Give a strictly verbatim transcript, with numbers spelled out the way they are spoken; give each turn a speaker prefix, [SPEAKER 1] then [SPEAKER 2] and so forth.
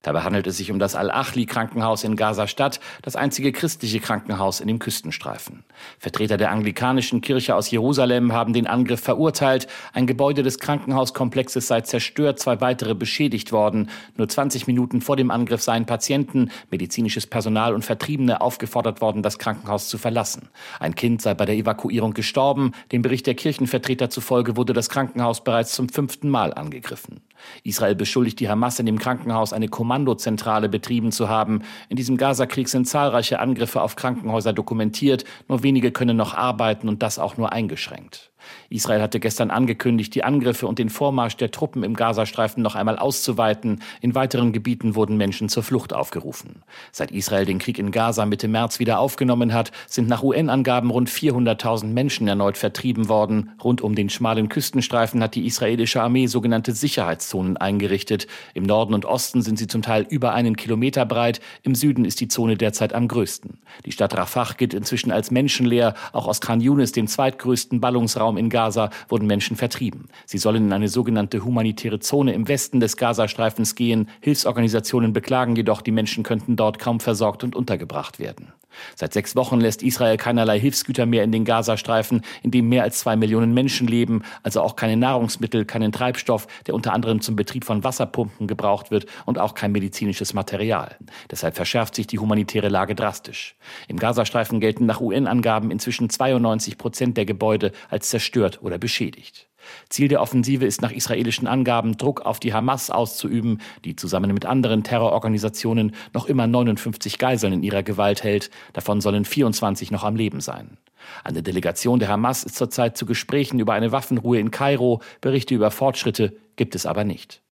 [SPEAKER 1] Dabei handelt es sich um das Al-Achli-Krankenhaus in Gaza-Stadt, das einzige christliche Krankenhaus in dem Küstenstreifen. Vertreter der anglikanischen Kirche aus Jerusalem haben den Angriff verurteilt. Ein Gebäude des Krankenhauskomplexes sei zerstört, zwei weitere beschädigt worden. Nur zwanzig Minuten vor dem Angriff seien Patienten, medizinisches Personal und Vertriebene aufgefordert worden, das Krankenhaus zu verlassen. Ein Kind sei bei der Evakuierung gestorben. Dem Bericht der Kirchenvertreter zufolge wurde das Krankenhaus bereits zum fünften Mal angegriffen. Israel beschuldigt die Hamas, in dem Krankenhaus eine Kommandozentrale betrieben zu haben. In diesem Gaza-Krieg sind zahlreiche Angriffe auf Krankenhäuser dokumentiert. Nur wenige können noch arbeiten und das auch nur eingeschränkt. Israel hatte gestern angekündigt, die Angriffe und den Vormarsch der Truppen im Gazastreifen noch einmal auszuweiten. In weiteren Gebieten wurden Menschen zur Flucht aufgerufen. Seit Israel den Krieg in Gaza Mitte März wieder aufgenommen hat, sind nach U N-Angaben rund vierhunderttausend Menschen erneut vertrieben worden. Rund um den schmalen Küstenstreifen hat die israelische Armee sogenannte Sicherheitszonen eingerichtet. Im Norden und Osten sind sie zum Teil über einen Kilometer breit. Im Süden ist die Zone derzeit am größten. Die Stadt Rafah gilt inzwischen als menschenleer. Auch aus Khan Yunis, dem zweitgrößten Ballungsraum in Gaza, wurden Menschen vertrieben. Sie sollen in eine sogenannte humanitäre Zone im Westen des Gazastreifens gehen. Hilfsorganisationen beklagen jedoch, die Menschen könnten dort kaum versorgt und untergebracht werden. Seit sechs Wochen lässt Israel keinerlei Hilfsgüter mehr in den Gazastreifen, in dem mehr als zwei Millionen Menschen leben, also auch keine Nahrungsmittel, keinen Treibstoff, der unter anderem zum Betrieb von Wasserpumpen gebraucht wird, und auch kein medizinisches Material. Deshalb verschärft sich die humanitäre Lage drastisch. Im Gazastreifen gelten nach U N-Angaben inzwischen zweiundneunzig Prozent der Gebäude als zerstört oder beschädigt. Ziel der Offensive ist nach israelischen Angaben, Druck auf die Hamas auszuüben, die zusammen mit anderen Terrororganisationen noch immer neunundfünfzig Geiseln in ihrer Gewalt hält. Davon sollen vierundzwanzig noch am Leben sein. Eine Delegation der Hamas ist zurzeit zu Gesprächen über eine Waffenruhe in Kairo. Berichte über Fortschritte gibt es aber nicht.